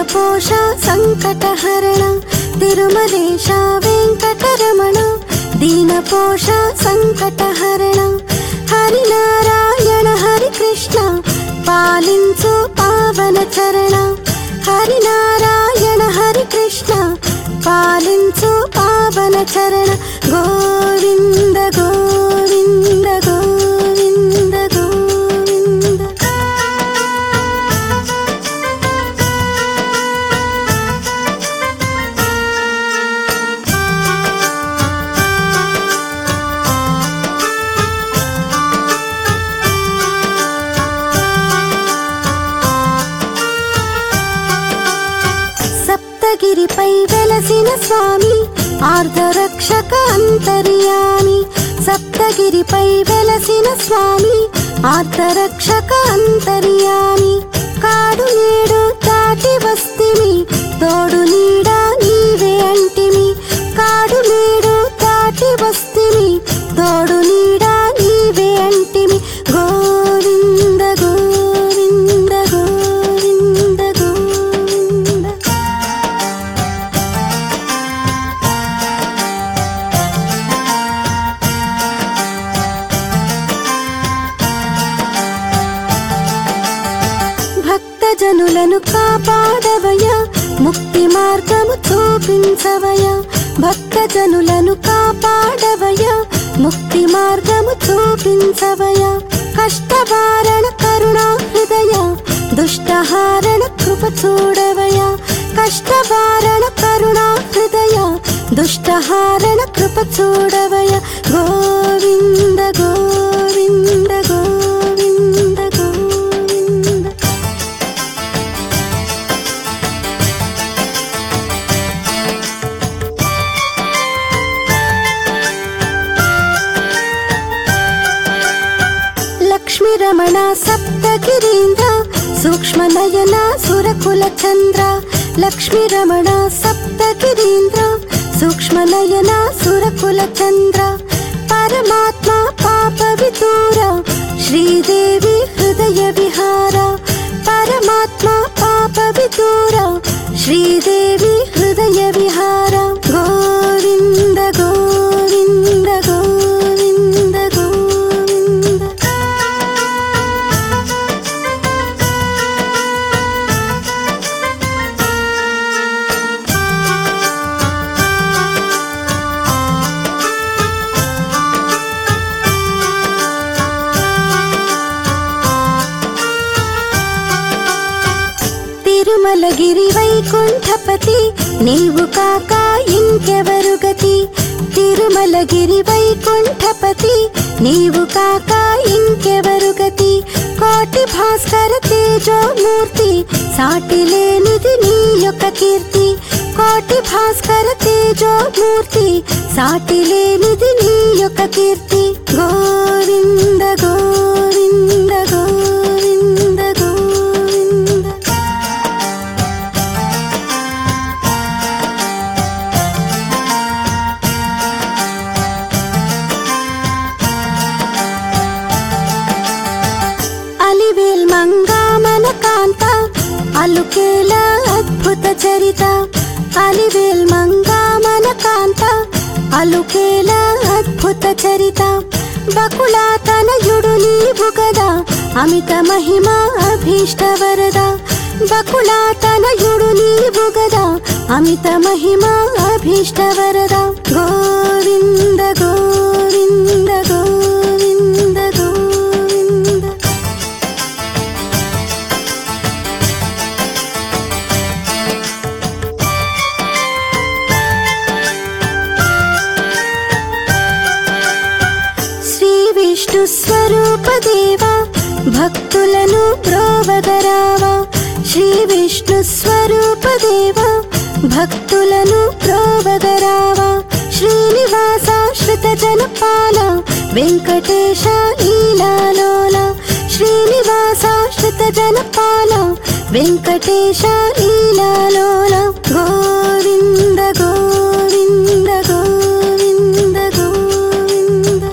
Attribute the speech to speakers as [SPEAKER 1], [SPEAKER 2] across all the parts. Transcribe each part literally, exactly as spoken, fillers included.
[SPEAKER 1] దీనపోష సంకటహరణ తిరుమలేశ వెంకటరమణ దీనపోష సంకటహరణ హరినారాయణ హరి కృష్ణ పాలించు పావన చరణ హరినారాయణ హరి కృష్ణ పాలించు పావన చరణ గోవింద గోవింద గోవింద గోవింద సప్తగిరిపై వెలసిన స్వామి ఆర్ధరక్షక అంతర్యామి సప్తగిరిపై వెలసిన స్వామి ఆర్ధరక్షక అంతర్యామి కాడు నేడు దాటి వస్తిమి తోడు నీడా నీవే అంటిమి కాడు నేడు దాటి వస్తిమి తోడు నీడా నీవే అంటిమి గోవింద గోవింద గోవింద గోవింద భక్తజనులను కాపాడవయ ముక్తి మార్గము చూపించవయ భక్తజనులను కాపాడవయ ముక్తి మార్గము చూపించవయ కష్టవారణ కరుణా హృదయ దుష్టహారణ కృప చూడవయ కష్టవారణ కరుణా హృదయ దుష్టహారణ కృప చూడవయ గోవింద గోవింద గోవింద గోవింద లక్ష్మీరమణ సప్తగిరీంద్ర సూక్ష్మనయన సురకుల చంద్ర లక్ష్మీరమణ సప్తగిరీంద్ర సూక్ష్మనయన సురకుల చంద్ర పరమాత్మ పాప విదూర శ్రీదేవి హృదయ విహార పరమాత్మ పాప విదూర శ్రీదేవి హృదయ విహార గోవింద గోవింద గోవింద గోవింద తిరుమలగిరి వైకుంఠపతి నీవు కాక ఇంకెవరు గతి తిరుమలగిరి వైకుంఠపతి నీవు కాక ఇంకెవరు గతి కోటి భాస్కర తేజోమూర్తి సాటి లేనిది నీ యొక్క కీర్తి కోటి భాస్కర తేజోమూర్తి సాటి లేనిది నీ యొక్క కీర్తి గోవింద గోవింద గోవింద గోవింద అలివేల్ మంగామన కాంత అలుకేల అద్భుత చరిత అలివేల్ మంగామన కాంత అలుకేల అద్భుత చరిత బకుళా తనయుడు నీవు గదా అమిత మహిమ అభీష్ట వరద బకుళా తనయుడు నీవు గదా అమిత మహిమ అభీష్ట వరద గోవింద గోవింద గోవింద గోవింద విష్ణు స్వరూప దేవా భక్తులను బ్రోవగరావా శ్రీ విష్ణు స్వరూప దేవా భక్తులను బ్రోవగరావా శ్రీనివాస శ్రుత జనపాల వెంకటేశ లీలాలోల శ్రీనివాస శ్రుత జనపాల వెంకటేశ లీలాలోల గోవింద గోవింద గోవింద గోవింద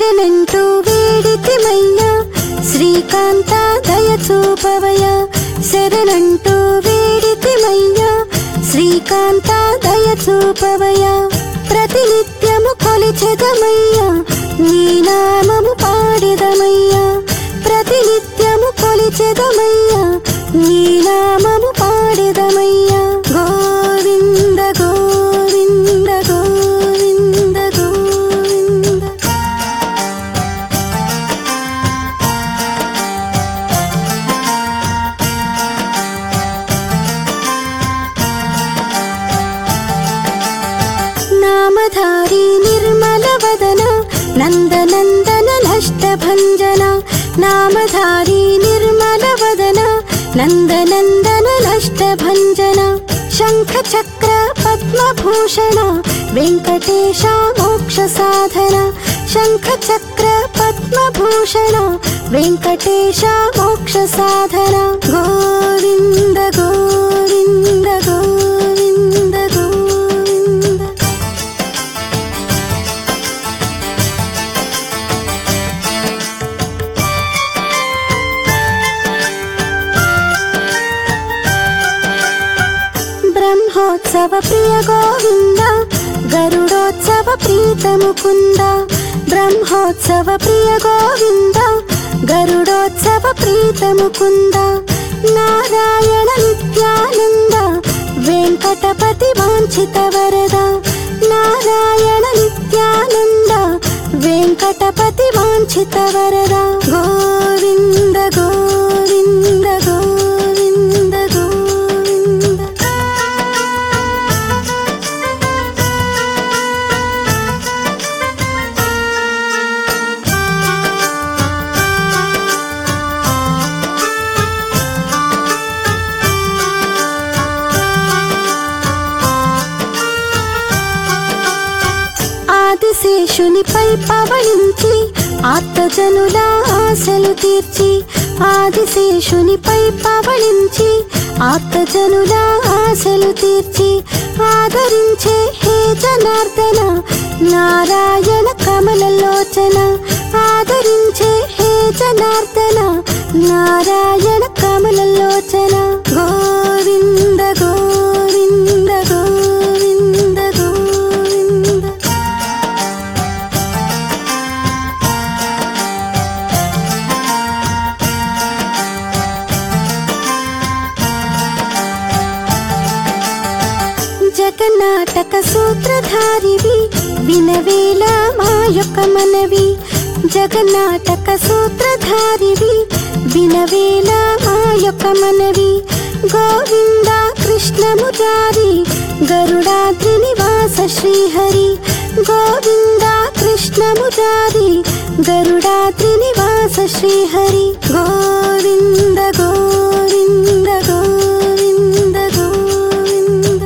[SPEAKER 1] శరణంటూ వేడితిమయ్యా శ్రీకాంత దయచూపవయ్యా శరణంటూ వేడితిమయ్యా శ్రీకాంత దయచూపవయ్యా ప్రతినిత్యము కొలిచెదమయ్యా నీ నామము పాడెదమయ్యా ప్రతినిత్యము కొలిచెదమయ్యా నీ నామము పాడెదమయ్యా గోవింద గోవింద గోవింద గోవింద నామధారి నిర్మల వదన నందనందన నష్టభంజన నామధారి నిర్మల వదన నందనందన నష్టభంజన శంఖ చక్ర పద్మభూషణ వెంకటేశ మోక్ష సాధన శంఖ చక్ర పద్మభూషణ వెంకటేశ మోక్ష సాధన గోవింద గోవింద గోవింద గోవింద బ్రహ్మోత్సవ ప్రియ గోవింద గరుడోత్సవ ప్రీత ముకుంద బ్రహ్మోత్సవ ప్రియ గోవింద గరుడోత్సవ ప్రీత ముకుంద నారాయణ నిత్యానంద వెంకటపతి వాంఛిత వరద నారాయణ నిత్యానంద వెంకటపతి వాంఛిత వరద గోవింద గోవింద గోవింద గోవింద ఆదిశేషునిపై పవళించి ఆర్తజనుల ఆశలు తీర్చి ఆదిశేషునిపై పవళించి ఆర్తజనుల ఆశలు తీర్చి ఆదరించే హే జనార్దన నారాయణ కమలలోచన ఆదరించే హే జనార్దన నారాయణ కమలలోచన గోవింద గోవింద గోవింద గోవింద జగన్నాటక సూత్రధారివి వినవేల మా యొక్క మనవి జగన్నాటక సూత్రధారివి వినవేల మా యొక్క మనవి గోవింద కృష్ణ మురారి గరుడాద్రి నివాస శ్రీహరి గోవింద కృష్ణ మురారి గరుడాద్రి నివాస శ్రీహరి గోవింద గోవింద గోవింద గోవింద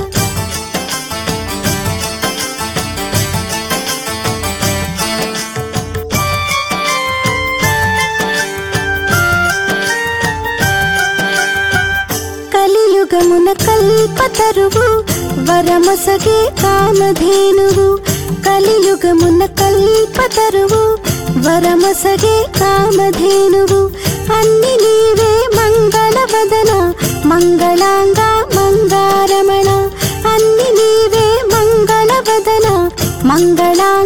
[SPEAKER 1] కలియుగమున కల్పతరువు వరమసగే కామధేనువు కలియుగమున కల్పతరువు వరమసగే కామధేనువు అన్ని నీవే మంగళవదన మంగళాంగ మంగారమణ అన్ని నీవే మంగళవదన మంగళాంగ